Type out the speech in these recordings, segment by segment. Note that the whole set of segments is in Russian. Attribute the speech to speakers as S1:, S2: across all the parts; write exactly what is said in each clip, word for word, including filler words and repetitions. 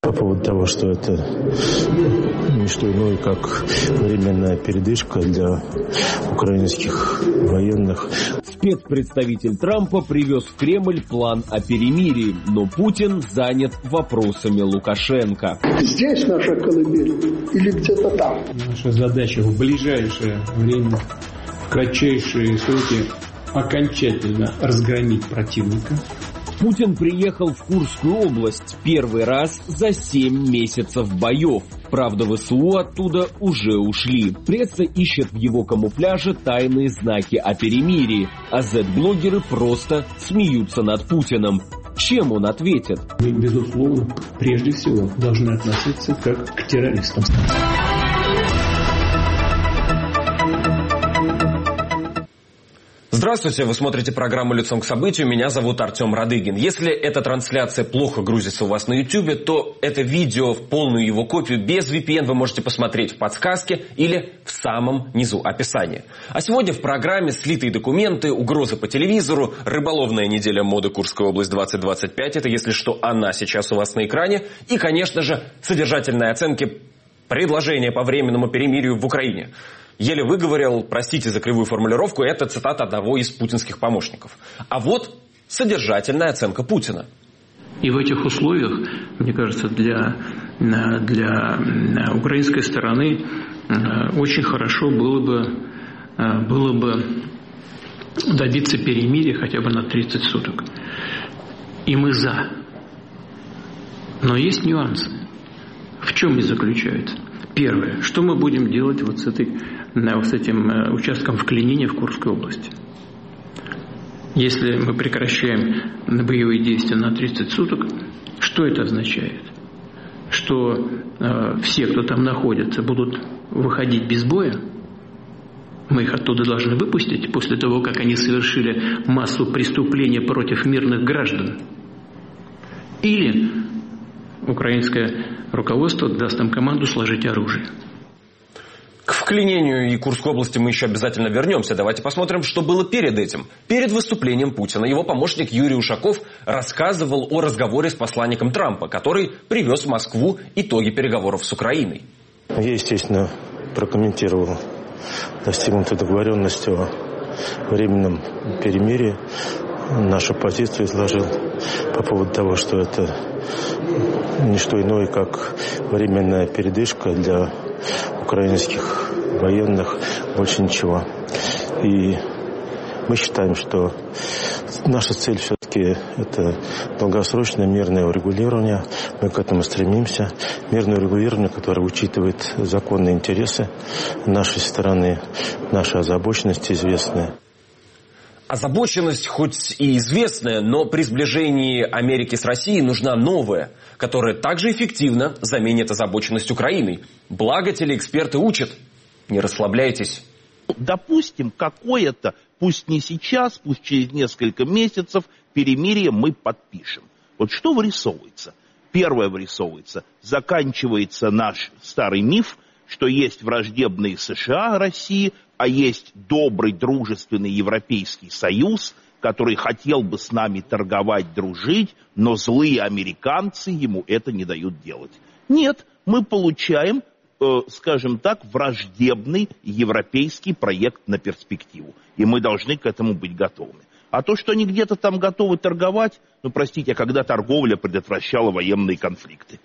S1: По поводу того, что это не что иное, как временная передышка для украинских военных.
S2: Спецпредставитель Трампа привез в Кремль план о перемирии, но Путин занят вопросами Лукашенко.
S3: Здесь наша колыбель или где-то там?
S4: Наша задача в ближайшее время, в кратчайшие сроки, окончательно разгромить противника.
S2: Путин приехал в Курскую область первый раз за семь месяцев боев. Правда, ВСУ оттуда уже ушли. Пресса ищет в его камуфляже тайные знаки о перемирии, а зет-блогеры просто смеются над Путиным. Чем он ответит?
S4: Мы, безусловно, прежде всего должны относиться как к террористам.
S5: Здравствуйте, вы смотрите программу «Лицом к событию». Меня зовут Артем Радыгин. Если эта трансляция плохо грузится у вас на ютубе, то это видео, в полную его копию без ви пи эн вы можете посмотреть в подсказке или в самом низу описания. А сегодня в программе слитые документы, угрозы по телевизору, рыболовная неделя моды Курская область двадцать двадцать пять. Это, если что, она сейчас у вас на экране. И, конечно же, содержательные оценки предложения по временному перемирию в Украине. Еле выговорил, простите за кривую формулировку, это цитата одного из путинских помощников. А вот содержательная оценка Путина.
S4: И в этих условиях, мне кажется, для, для украинской стороны очень хорошо было бы, было бы добиться перемирия хотя бы на тридцать суток. И мы за. Но есть нюансы. В чем они заключаются? Первое. Что мы будем делать вот с, этой, вот с этим участком в Клинине в Курской области? Если мы прекращаем боевые действия на тридцать суток, что это означает? Что э, все, кто там находится, будут выходить без боя? Мы их оттуда должны выпустить после того, как они совершили массу преступлений против мирных граждан? Или украинское руководство даст им команду сложить оружие?
S5: К вклинению и Курской области мы еще обязательно вернемся. Давайте посмотрим, что было перед этим. Перед выступлением Путина его помощник Юрий Ушаков рассказывал о разговоре с посланником Трампа, который привез в Москву итоги переговоров с Украиной.
S1: Я, естественно, прокомментировал достигнутую договоренность о временном перемирии. Нашу позицию изложил по поводу того, что это не что иное, как временная передышка для украинских военных, больше ничего. И мы считаем, что наша цель все-таки это долгосрочное мирное урегулирование. Мы к этому стремимся. Мирное урегулирование, которое учитывает законные интересы нашей страны, наша озабоченность известная.
S5: Озабоченность хоть и известная, но при сближении Америки с Россией нужна новая, которая также эффективно заменит озабоченность Украиной. Благо телеэксперты учат. Не расслабляйтесь.
S6: Допустим, какое-то, пусть не сейчас, пусть через несколько месяцев, перемирие мы подпишем. Вот что вырисовывается? Первое вырисовывается. Заканчивается наш старый миф, что есть враждебные США России, а есть добрый, дружественный Европейский Союз, который хотел бы с нами торговать, дружить, но злые американцы ему это не дают делать. Нет, мы получаем, э, скажем так, враждебный европейский проект на перспективу. И мы должны к этому быть готовыми. А то, что они где-то там готовы торговать, ну, простите, а когда торговля предотвращала военные конфликты?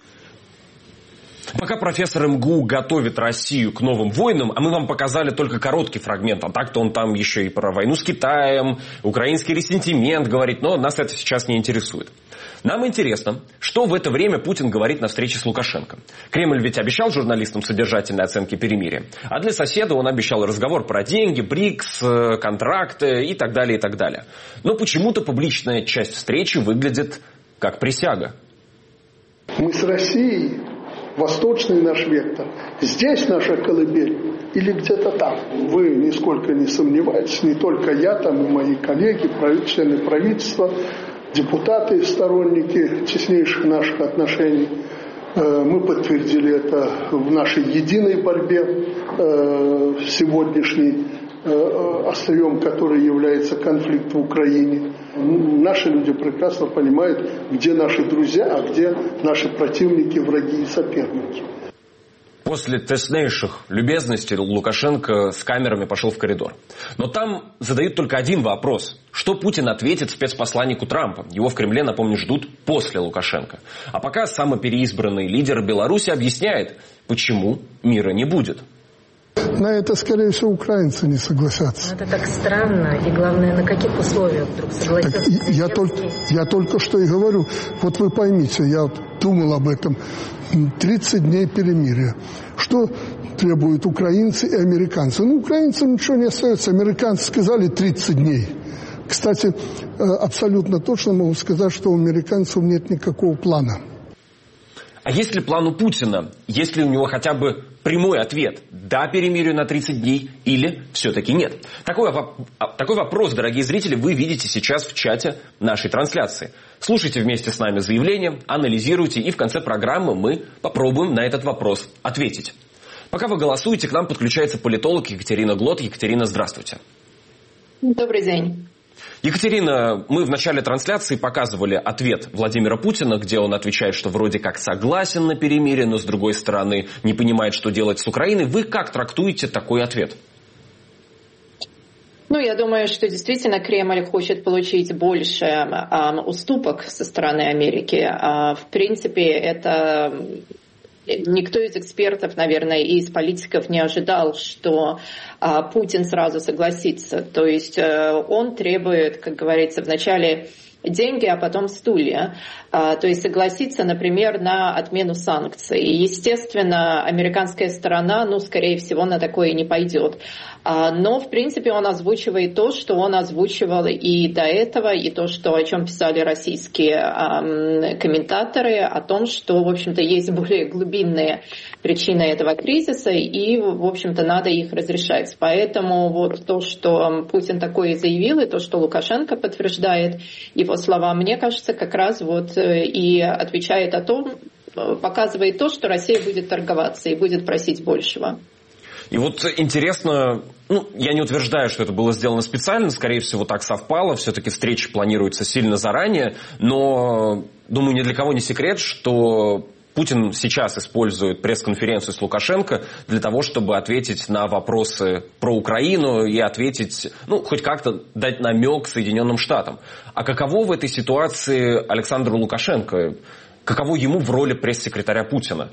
S5: Пока профессор эм гэ у готовит Россию к новым войнам, а мы вам показали только короткий фрагмент, а так-то он там еще и про войну с Китаем, украинский ресентимент говорит, но нас это сейчас не интересует. Нам интересно, что в это время Путин говорит на встрече с Лукашенко. Кремль ведь обещал журналистам содержательные оценки перемирия, а для соседа он обещал разговор про деньги, БРИКС, контракты и так далее, и так далее. Но почему-то публичная часть встречи выглядит как присяга.
S3: Мы с Россией... Восточный наш вектор. Здесь наша колыбель или где-то там. Вы нисколько не сомневайтесь, не только я, там и мои коллеги, члены правительства, депутаты, сторонники теснейших наших отношений. Мы подтвердили это в нашей единой борьбе сегодняшней, острием которой является конфликт в Украине. Наши люди прекрасно понимают, где наши друзья, а где наши противники, враги и соперники.
S5: После теснейших любезностей Лукашенко с камерами пошел в коридор. Но там задают только один вопрос. Что Путин ответит спецпосланнику Трампа? Его в Кремле, напомню, ждут после Лукашенко. А пока самопереизбранный лидер Беларуси объясняет, почему мира не будет.
S7: На это, скорее всего, украинцы не согласятся.
S8: Это так странно. И главное, на каких условиях вдруг согласятся?
S7: Так, я, только, я только что и говорю. Вот вы поймите, я вот думал об этом. тридцать дней перемирия. Что требуют украинцы и американцы? Ну, украинцам ничего не остается. Американцы сказали тридцать дней. Кстати, абсолютно точно могу сказать, что у американцев нет никакого плана.
S5: А есть ли план у Путина? Есть ли у него хотя бы прямой ответ? Да перемирию на тридцать дней или все-таки нет? Такой, такой вопрос, дорогие зрители, вы видите сейчас в чате нашей трансляции. Слушайте вместе с нами заявление, анализируйте, и в конце программы мы попробуем на этот вопрос ответить. Пока вы голосуете, к нам подключается политолог Екатерина Глот. Екатерина, здравствуйте.
S9: Добрый день.
S5: Екатерина, мы в начале трансляции показывали ответ Владимира Путина, где он отвечает, что вроде как согласен на перемирие, но с другой стороны не понимает, что делать с Украиной. Вы как трактуете такой ответ?
S9: Ну, я думаю, что действительно Кремль хочет получить больше э, уступок со стороны Америки. Э, в принципе, это... Никто из экспертов, наверное, и из политиков не ожидал, что а, Путин сразу согласится. То есть а, он требует, как говорится, вначале деньги, а потом стулья. А, то есть согласиться, например, на отмену санкций. И, естественно, американская сторона, ну, скорее всего, на такое не пойдет. А, но, в принципе, он озвучивает то, что он озвучивал и до этого, и то, что, о чем писали российские а, комментаторы, о том, что, в общем-то, есть более глубинные причины этого кризиса, и, в общем-то, надо их разрешать. Поэтому вот то, что Путин такое заявил, и то, что Лукашенко подтверждает его слова, мне кажется, как раз вот и отвечает о том, показывает то, что Россия будет торговаться и будет просить большего.
S5: И вот интересно, ну, я не утверждаю, что это было сделано специально, скорее всего, так совпало, все-таки встреча планируется сильно заранее, но, думаю, ни для кого не секрет, что Путин сейчас использует пресс-конференцию с Лукашенко для того, чтобы ответить на вопросы про Украину и ответить, ну, хоть как-то дать намек Соединенным Штатам. А каково в этой ситуации Александру Лукашенко? Каково ему в роли пресс-секретаря Путина?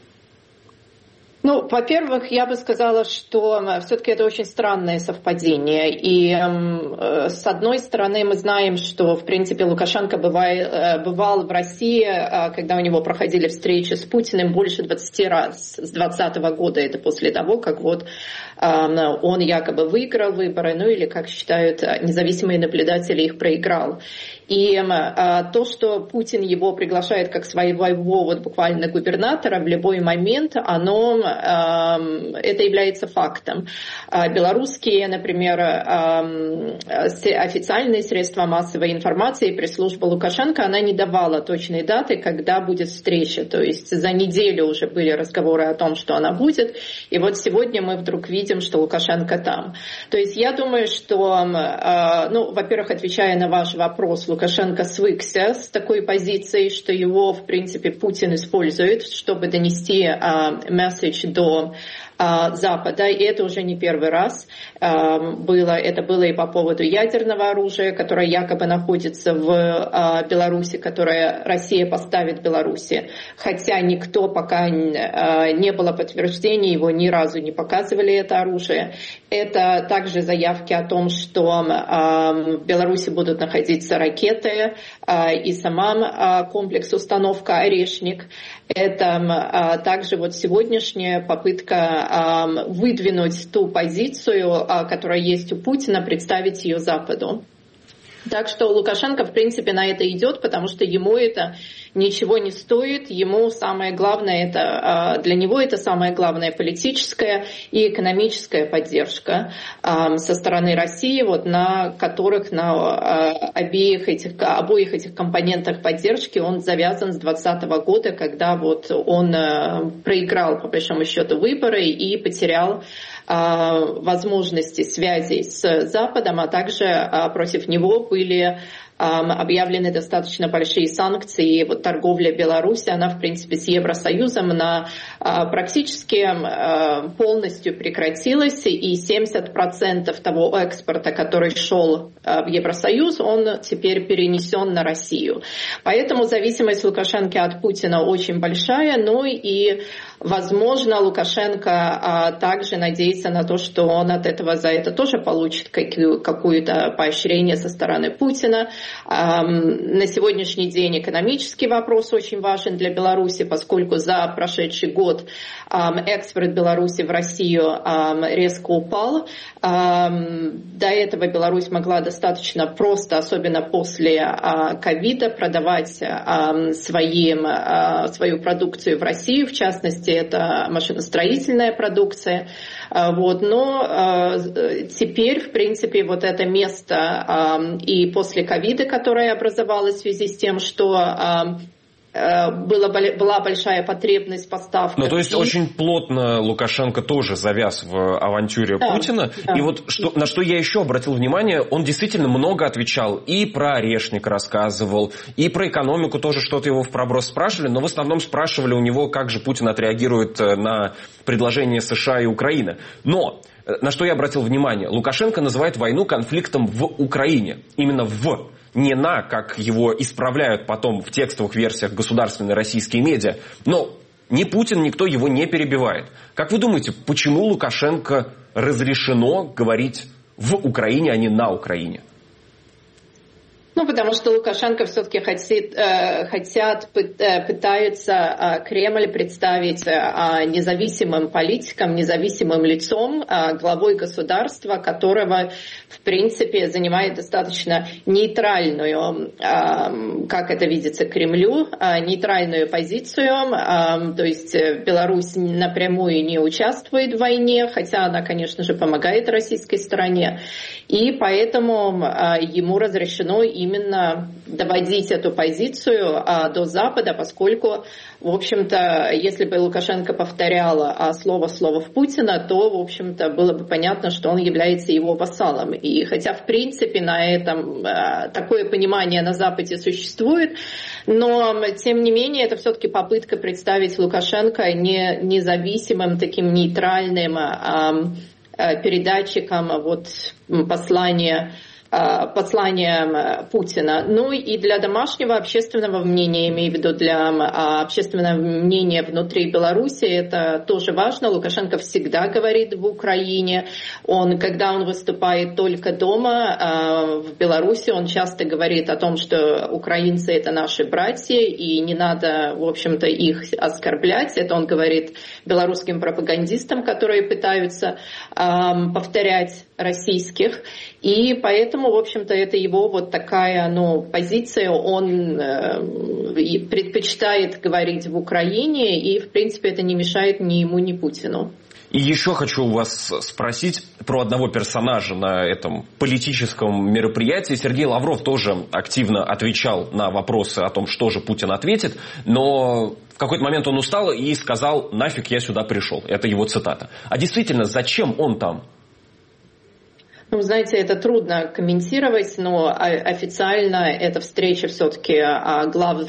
S9: Ну, во-первых, я бы сказала, что все-таки это очень странное совпадение. И э, с одной стороны, мы знаем, что, в принципе, Лукашенко бывает, бывал в России, когда у него проходили встречи с Путиным, больше двадцати раз. С двадцатого года, это после того, как вот э, он якобы выиграл выборы, ну или, как считают независимые наблюдатели, их проиграл. И э, то, что Путин его приглашает как своего вот, буквально губернатора в любой момент, оно, э, это является фактом. Э, белорусские, например, э, официальные средства массовой информации, пресс-служба Лукашенко, она не давала точной даты, когда будет встреча. То есть за неделю уже были разговоры о том, что она будет. И вот сегодня мы вдруг видим, что Лукашенко там. То есть я думаю, что, э, ну, во-первых, отвечая на ваш вопрос, Лукашенко свыкся с такой позицией, что его, в принципе, Путин использует, чтобы донести месседж uh, до uh, Запада. И это уже не первый раз uh, было. Это было и по поводу ядерного оружия, которое якобы находится в uh, Беларуси, которое Россия поставит Беларуси. Хотя никто пока uh, не было подтверждений, его ни разу не показывали это оружие. Это также заявки о том, что uh, в Беларуси будут находиться ракеты, и сама комплекс установка «Орешник». Это также вот сегодняшняя попытка выдвинуть ту позицию, которая есть у Путина, представить ее Западу. Так что Лукашенко, в принципе, на это идет, потому что ему это ничего не стоит. Ему самое главное, это, для него это самая главная политическая и экономическая поддержка со стороны России, вот, на которых, на обеих этих, обоих этих компонентах поддержки он завязан с двадцатого года, когда вот он проиграл, по большому счету, выборы и потерял возможности связи с Западом, а также против него были объявлены достаточно большие санкции. И вот торговля Беларуси, она, в принципе, с Евросоюзом, она практически полностью прекратилась, и семьдесят процентов того экспорта, который шел в Евросоюз, он теперь перенесен на Россию. Поэтому зависимость Лукашенко от Путина очень большая, ну и, возможно, Лукашенко также надеется на то, что он от этого за это тоже получит какое-то поощрение со стороны Путина. На сегодняшний день экономический вопрос очень важен для Беларуси, поскольку за прошедший год экспорт Беларуси в Россию резко упал. До этого Беларусь могла достаточно просто, особенно после ковида, продавать своим, свою продукцию в Россию, в частности, это машиностроительная продукция. Вот. Но теперь, в принципе, вот это место и после ковида, которая образовалась в связи с тем, что была, была большая потребность в поставках.
S5: Ну, то есть и... очень плотно Лукашенко тоже завяз в авантюре да, Путина. Да. И вот что, на что я еще обратил внимание, он действительно много отвечал. И про орешник рассказывал, и про экономику тоже что-то его в проброс спрашивали, но в основном спрашивали у него, как же Путин отреагирует на предложение США и Украины. Но на что я обратил внимание, Лукашенко называет войну конфликтом в Украине. Именно в. Не на, как его исправляют потом в текстовых версиях государственные российские медиа. Но ни Путин, никто его не перебивает. Как вы думаете, почему Лукашенко разрешено говорить в Украине, а не на Украине?
S9: Ну, потому что Лукашенко все-таки хотят, э, хотят э, пытаются э, Кремль представить э, независимым политиком, независимым лицом, э, главой государства, которого, в принципе, занимает достаточно нейтральную, э, как это видится Кремлю, э, нейтральную позицию. Э, то есть Беларусь напрямую не участвует в войне, хотя она, конечно же, помогает российской стороне. И поэтому э, ему разрешено и именно доводить эту позицию а, до Запада, поскольку, в общем-то, если бы Лукашенко повторял а, слово слово в Путина, то, в общем-то, было бы понятно, что он является его вассалом. И хотя, в принципе, на этом а, такое понимание на Западе существует, но, тем не менее, это все-таки попытка представить Лукашенко не, независимым, таким нейтральным а, а, передатчиком вот, послания посланием Путина. Ну и для домашнего общественного мнения, имею в виду для общественного мнения внутри Беларуси, это тоже важно. Лукашенко всегда говорит в Украине. Он, когда он выступает только дома в Беларуси, он часто говорит о том, что украинцы — это наши братья, и не надо, в общем-то, их оскорблять. Это он говорит белорусским пропагандистам, которые пытаются повторять российских. И поэтому, в общем-то, это его вот такая, ну, позиция. Он э, предпочитает говорить в Украине, и, в принципе, это не мешает ни ему, ни Путину.
S5: И еще хочу у вас спросить про одного персонажа на этом политическом мероприятии. Сергей Лавров тоже активно отвечал на вопросы о том, что же Путин ответит, но в какой-то момент он устал и сказал: «Нафиг я сюда пришел». Это его цитата. А действительно, зачем он там?
S9: Ну, знаете, это трудно комментировать, но официально эта встреча все-таки глав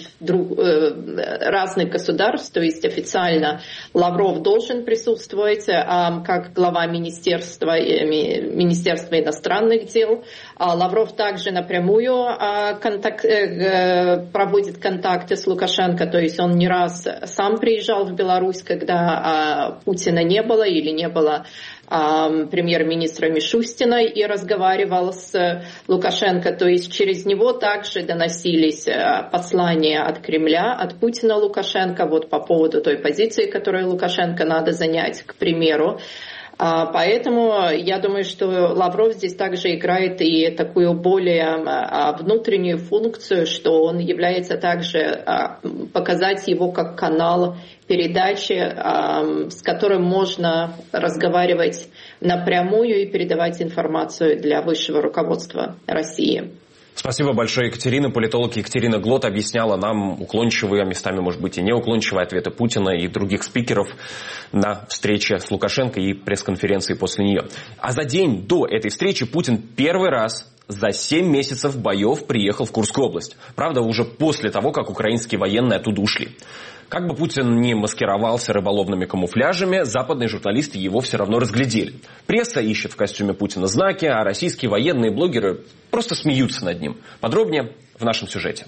S9: разных государств, то есть официально Лавров должен присутствовать как глава Министерства, Министерства иностранных дел. Лавров также напрямую контакт, проводит контакты с Лукашенко, то есть он не раз сам приезжал в Беларусь, когда Путина не было или не было премьер-министра Мишустина, и разговаривал с Лукашенко. То есть через него также доносились послания от Кремля, от Путина Лукашенко, вот по поводу той позиции, которую Лукашенко надо занять, к примеру. Поэтому я думаю, что Лавров здесь также играет и такую более внутреннюю функцию, что он является также показать его как канал передачи, с которым можно разговаривать напрямую и передавать информацию для высшего руководства России.
S5: Спасибо большое, Екатерина. Политолог Екатерина Глот объясняла нам уклончивые, а местами, может быть, и неуклончивые ответы Путина и других спикеров на встрече с Лукашенко и пресс-конференции после нее. А за день до этой встречи Путин первый раз за семь месяцев боев приехал в Курскую область. Правда, уже после того, как украинские военные оттуда ушли. Как бы Путин не маскировался рыболовными камуфляжами, западные журналисты его все равно разглядели. Пресса ищет в костюме Путина знаки, а российские военные блогеры просто смеются над ним. Подробнее в нашем сюжете.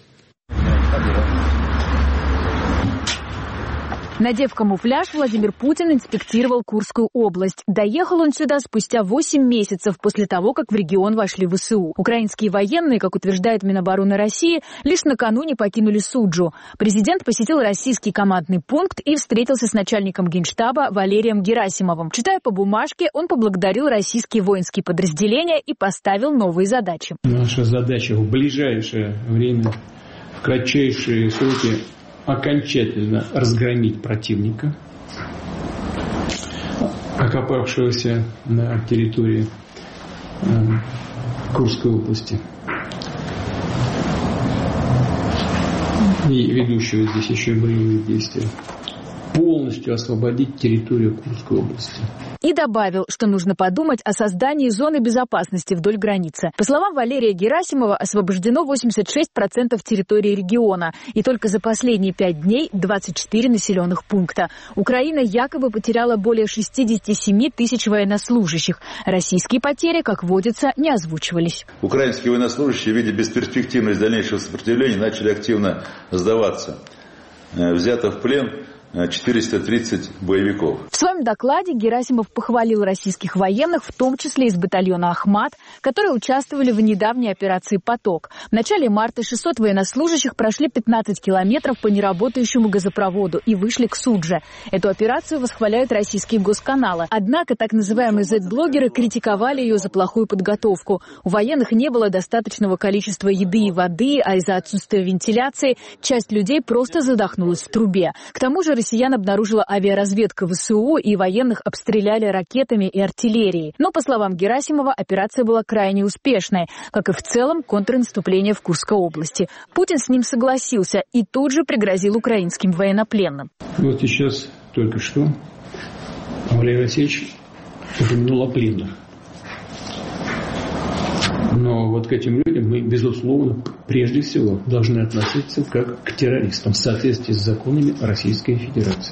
S10: Надев камуфляж, Владимир Путин инспектировал Курскую область. Доехал он сюда спустя восемь месяцев после того, как в регион вошли ВСУ. Украинские военные, как утверждает Минобороны России, лишь накануне покинули Суджу. Президент посетил российский командный пункт и встретился с начальником Генштаба Валерием Герасимовым. Читая по бумажке, он поблагодарил российские воинские подразделения и поставил новые задачи.
S11: Наша задача в ближайшее время, в кратчайшие сроки, окончательно разгромить противника, окопавшегося на территории э, Курской области и ведущего здесь еще и боевые действия. Полностью освободить территорию Курской области.
S10: И добавил, что нужно подумать о создании зоны безопасности вдоль границы. По словам Валерия Герасимова, освобождено восемьдесят шесть процентов территории региона. И только за последние пять дней двадцать четыре населенных пункта. Украина якобы потеряла более шестьдесят семь тысяч военнослужащих. Российские потери, как водится, не озвучивались.
S12: Украинские военнослужащие, видя бесперспективность дальнейшего сопротивления, начали активно сдаваться. Взято в плен четыреста тридцать боевиков.
S10: В своем докладе Герасимов похвалил российских военных, в том числе из батальона «Ахмат», которые участвовали в недавней операции «Поток». В начале марта шестьсот военнослужащих прошли пятнадцать километров по неработающему газопроводу и вышли к Судже. Эту операцию восхваляют российские госканалы. Однако так называемые зет-блогеры критиковали ее за плохую подготовку. У военных не было достаточного количества еды и воды, а из-за отсутствия вентиляции часть людей просто задохнулась в трубе. К тому же россиян обнаружила авиаразведка ВСУ, и военных обстреляли ракетами и артиллерией. Но, по словам Герасимова, операция была крайне успешной, как и в целом контрнаступление в Курской области. Путин с ним согласился и тут же пригрозил украинским военнопленным.
S11: Вот сейчас только что Валерий Васильевич упомянул о пленных. Но вот к этим людям мы, безусловно, прежде всего должны относиться как к террористам в соответствии с законами Российской Федерации.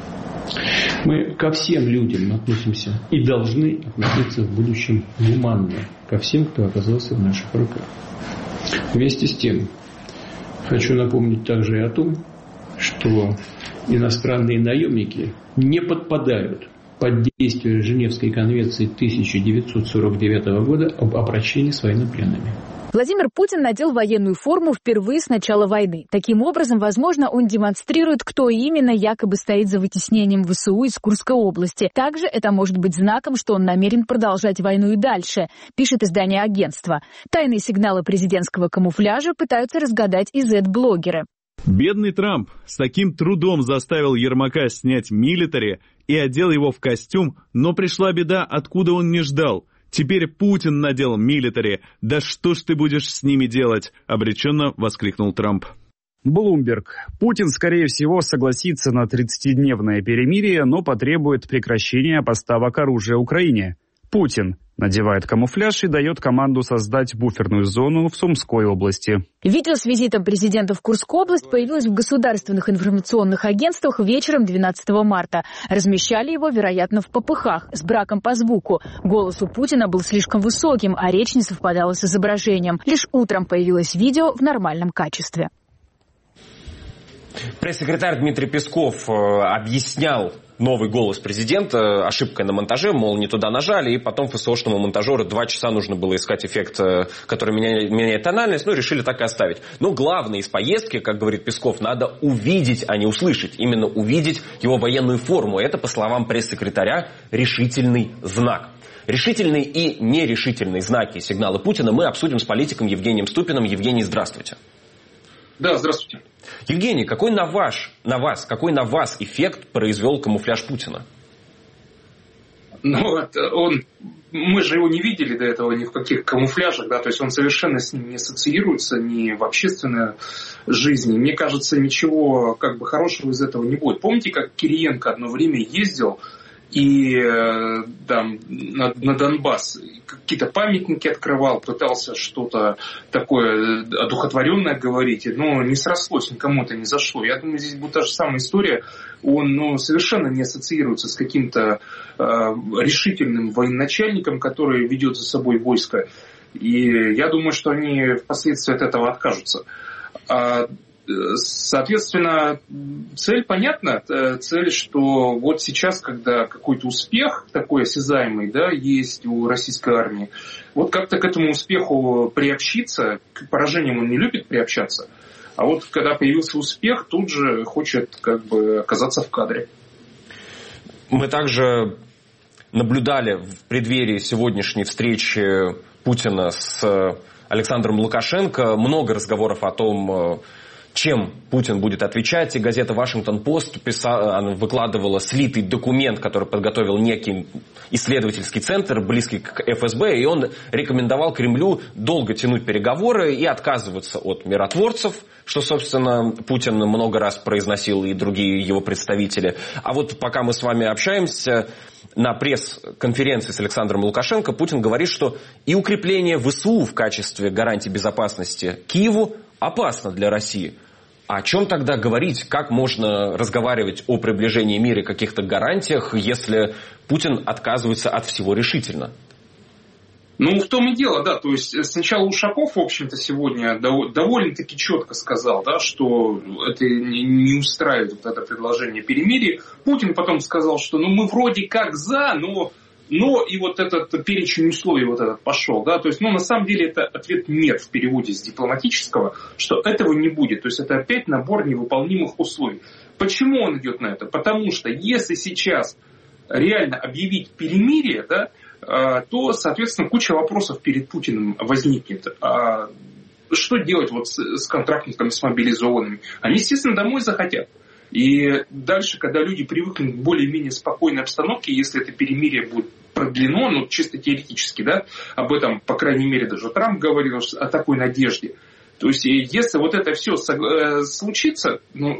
S11: Мы ко всем людям относимся и должны относиться в будущем гуманно ко всем, кто оказался в наших руках. Вместе с тем, хочу напомнить также и о том, что иностранные наемники не подпадают под действие Женевской конвенции тысяча девятьсот сорок девятого года об обращении с военнопленными.
S10: Владимир Путин надел военную форму впервые с начала войны. Таким образом, возможно, он демонстрирует, кто именно якобы стоит за вытеснением ВСУ из Курской области. Также это может быть знаком, что он намерен продолжать войну и дальше, пишет издание агентства. Тайные сигналы президентского камуфляжа пытаются разгадать и зет-блогеры.
S13: Бедный Трамп с таким трудом заставил Ермака снять милитари и одел его в костюм, но пришла беда, откуда он не ждал. Теперь Путин надел милитари. Да что ж ты будешь с ними делать? Обреченно воскликнул Трамп.
S14: Блумберг. Путин, скорее всего, согласится на тридцатидневное перемирие, но потребует прекращения поставок оружия Украине. Путин надевает камуфляж и дает команду создать буферную зону в Сумской области.
S10: Видео с визитом президента в Курскую область появилось в государственных информационных агентствах вечером двенадцатого марта. Размещали его, вероятно, в попыхах, с браком по звуку. Голос у Путина был слишком высоким, а речь не совпадала с изображением. Лишь утром появилось видео в нормальном качестве.
S5: Пресс-секретарь Дмитрий Песков объяснял новый голос президента ошибкой на монтаже, мол, не туда нажали, и потом ФСОшному монтажеру два часа нужно было искать эффект, который меняет, меняет тональность, ну, решили так и оставить. Но главное из поездки, как говорит Песков, надо увидеть, а не услышать. Именно увидеть его военную форму. Это, по словам пресс-секретаря, решительный знак. Решительные и нерешительные знаки и сигналы Путина мы обсудим с политиком Евгением Ступиным. Евгений, здравствуйте.
S15: Да, здравствуйте.
S5: Евгений, какой на, ваш, на вас, какой на вас эффект произвел камуфляж Путина?
S15: Ну, вот он, мы же его не видели до этого ни в каких камуфляжах, да, то есть он совершенно с ним не ассоциируется ни в общественной жизни. Мне кажется, ничего как бы хорошего из этого не будет. Помните, как Кириенко одно время ездил и там на, на Донбасс какие-то памятники открывал, пытался что-то такое одухотворенное говорить, но не срослось, никому это не зашло. Я думаю, здесь будет та же самая история. Он ну, совершенно не ассоциируется с каким-то э, решительным военачальником, который ведет за собой войско. И я думаю, что они впоследствии от этого откажутся. А, соответственно, цель понятна. Цель, что вот сейчас, когда какой-то успех такой осязаемый, да, есть у российской армии, вот как-то к этому успеху приобщиться, к поражениям он не любит приобщаться, а вот когда появился успех, тут же хочет как бы оказаться в кадре.
S5: Мы также наблюдали в преддверии сегодняшней встречи Путина с Александром Лукашенко много разговоров о том, чем Путин будет отвечать. И газета «Вашингтон-Пост» выкладывала слитый документ, который подготовил некий исследовательский центр, близкий к эф эс бэ, и он рекомендовал Кремлю долго тянуть переговоры и отказываться от миротворцев, что, собственно, Путин много раз произносил и другие его представители. А вот пока мы с вами общаемся, на пресс-конференции с Александром Лукашенко Путин говорит, что и укрепление вэ эс у в качестве гарантии безопасности Киеву опасно для России. А о чем тогда говорить? Как можно разговаривать о приближении мира и каких-то гарантиях, если Путин отказывается от всего решительно?
S15: Ну, в том и дело, да. То есть сначала Ушаков, в общем-то, сегодня довольно-таки четко сказал, да, что это не устраивает вот это предложение перемирия. Путин потом сказал, что ну мы вроде как за, но... Но и вот этот перечень условий вот этот пошел, да, то есть, ну, на самом деле это ответ нет в переводе с дипломатического, что этого не будет, то есть это опять набор невыполнимых условий. Почему он идет на это? Потому что если сейчас реально объявить перемирие, да, то, соответственно, куча вопросов перед Путиным возникнет. Что делать вот с, с контрактниками, с мобилизованными? Они, естественно, домой захотят. И дальше, когда люди привыкнут к более-менее спокойной обстановке, если это перемирие будет продлено, ну, чисто теоретически, да, об этом, по крайней мере, даже Трамп говорил о такой надежде. То есть, если вот это все случится, ну,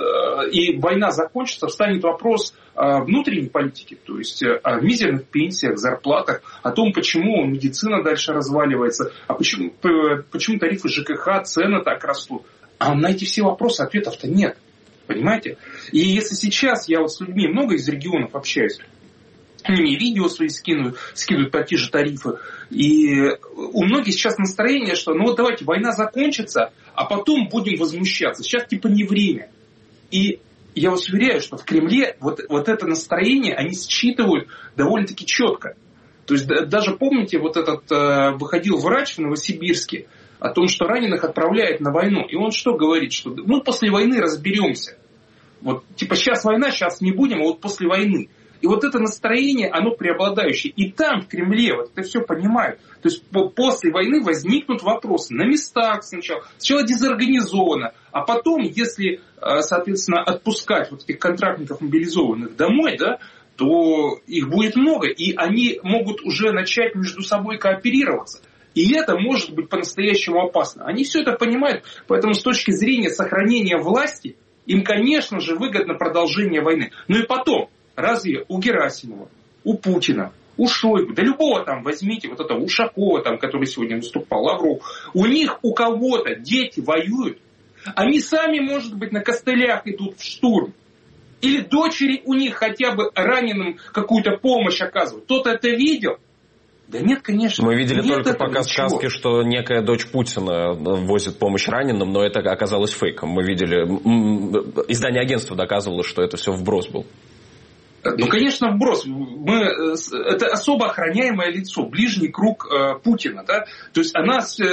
S15: и война закончится, встанет вопрос о внутренней политике, то есть о мизерных пенсиях, зарплатах, о том, почему медицина дальше разваливается, а почему, почему тарифы жэ ка ха, цены так растут. А на эти все вопросы ответов-то нет. Понимаете? И если сейчас я вот с людьми много из регионов общаюсь, они мне видео свои скидывают, скидывают по те же тарифы, и у многих сейчас настроение, что ну вот давайте война закончится, а потом будем возмущаться. Сейчас типа не время. И я вас уверяю, что в Кремле вот, вот это настроение они считывают довольно-таки четко. То есть даже помните, вот этот э, выходил врач в Новосибирске о том, что раненых отправляют на войну. И он что говорит? Что мы после войны разберемся. Вот, типа, сейчас война, сейчас не будем, а вот после войны. И вот это настроение, оно преобладающее. И там, в Кремле, вот это все понимают. То есть, после войны возникнут вопросы на местах сначала. Сначала дезорганизованно. А потом, если, соответственно, отпускать вот этих контрактников мобилизованных домой, да, то их будет много. И они могут уже начать между собой кооперироваться. И это может быть по-настоящему опасно. Они все это понимают. Поэтому с точки зрения сохранения власти, им, конечно же, выгодно продолжение войны. Ну и потом, разве у Герасимова, у Путина, у Шойгу, да любого там возьмите, вот этого Ушакова, там, который сегодня выступал, Лавров, у них у кого-то дети воюют, они сами, может быть, на костылях идут в штурм. Или дочери у них хотя бы раненым какую-то помощь оказывают. Кто-то это видел? Да нет, конечно.
S5: Мы видели
S15: нет
S5: только пока
S15: ничего.
S5: сказки, что некая дочь Путина возит помощь раненым, но это оказалось фейком. Мы видели, издание агентства доказывало, что это все вброс был.
S15: Ну, конечно, вброс. Мы, это особо охраняемое лицо, ближний круг э, Путина. Да? То есть она с,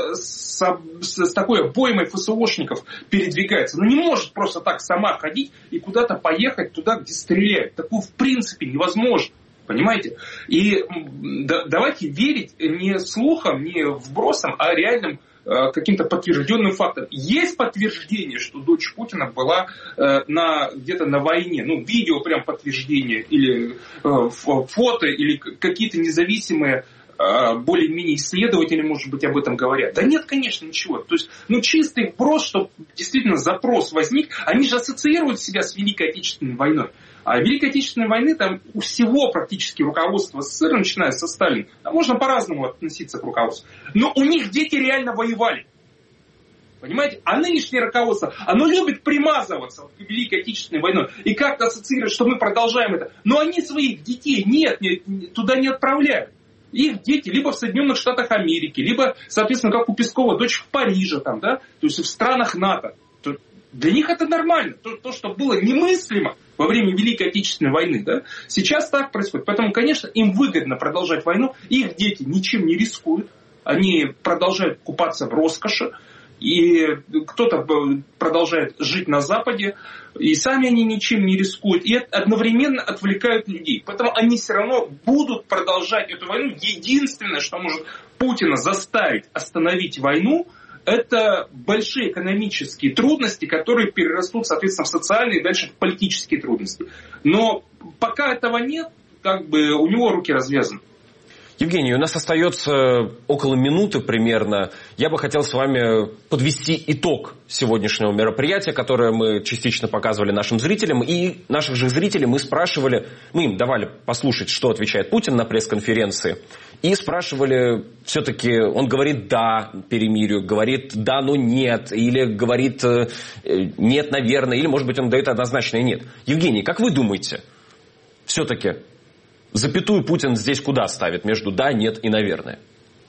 S15: с, с такой обоймой эф эс о-шников передвигается. Она не может просто так сама ходить и куда-то поехать туда, где стреляют. Такое в принципе невозможно. Понимаете? И да, давайте верить не слухам, не вбросам, а реальным каким-то подтвержденным фактом. Есть подтверждение, что дочь Путина была на, где-то на войне. Ну, видео прям подтверждение, или фото, или какие-то независимые более-менее исследователи, может быть, об этом говорят. Да нет, конечно, ничего. То есть, ну, чистый вброс, чтобы действительно запрос возник. Они же ассоциируют себя с Великой Отечественной войной. А Великой Отечественной войны там у всего практически руководства СССР, начиная со Сталина, там можно по-разному относиться к руководству. Но у них дети реально воевали. Понимаете? А нынешнее руководство, оно любит примазываться к Великой Отечественной войной и как-то ассоциировать, что мы продолжаем это. Но они своих детей нет, не, туда не отправляют. Их дети либо в Соединенных Штатах Америки, либо, соответственно, как у Пескова, дочь в Париже, там, да? То есть в странах НАТО. То для них это нормально. То, то, что было немыслимо во время Великой Отечественной войны, да? Сейчас так происходит. Поэтому, конечно, им выгодно продолжать войну. Их дети ничем не рискуют. Они продолжают купаться в роскоши. И кто-то продолжает жить на Западе, и сами они ничем не рискуют, и одновременно отвлекают людей. Поэтому они все равно будут продолжать эту войну. Единственное, что может Путина заставить остановить войну, это большие экономические трудности, которые перерастут, соответственно, в социальные и дальше в политические трудности. Но пока этого нет, как бы у него руки развязаны.
S5: Евгений, у нас остается около минуты примерно. Я бы хотел с вами подвести итог сегодняшнего мероприятия, которое мы частично показывали нашим зрителям. И наших же зрителей мы спрашивали, мы им давали послушать, что отвечает Путин на пресс-конференции. И спрашивали, все-таки он говорит «да» перемирию, говорит «да, но нет», или говорит «нет, наверное», или, может быть, он дает однозначное «нет». Евгений, как вы думаете, все-таки... запятую Путин здесь куда ставит между «да», «нет» и «наверное»?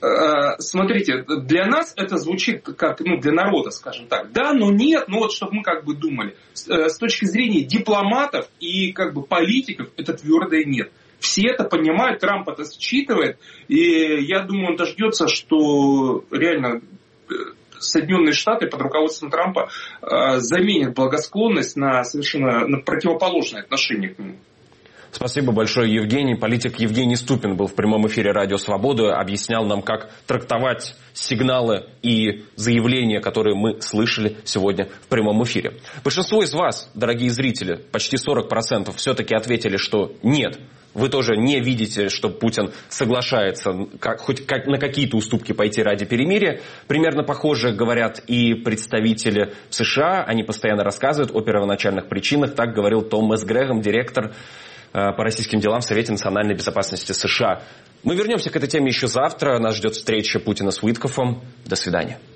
S15: Смотрите, для нас это звучит как, ну, для народа, скажем так. Да, но нет, ну вот, чтобы мы как бы думали. С точки зрения дипломатов и как бы политиков, это твердое нет. Все это понимают, Трамп это считывает. И я думаю, он дождется, что реально Соединенные Штаты под руководством Трампа заменят благосклонность на совершенно на противоположное отношение к нему.
S5: Спасибо большое, Евгений. Политик Евгений Ступин был в прямом эфире «Радио Свобода», объяснял нам, как трактовать сигналы и заявления, которые мы слышали сегодня в прямом эфире. Большинство из вас, дорогие зрители, почти сорок процентов все-таки ответили, что нет. Вы тоже не видите, что Путин соглашается как, хоть как, на какие-то уступки пойти ради перемирия. Примерно похоже говорят и представители США. Они постоянно рассказывают о первоначальных причинах. Так говорил Томас Грегом, директор по российским делам в Совете национальной безопасности США. Мы вернемся к этой теме еще завтра. Нас ждет встреча Путина с Уиткофом. До свидания.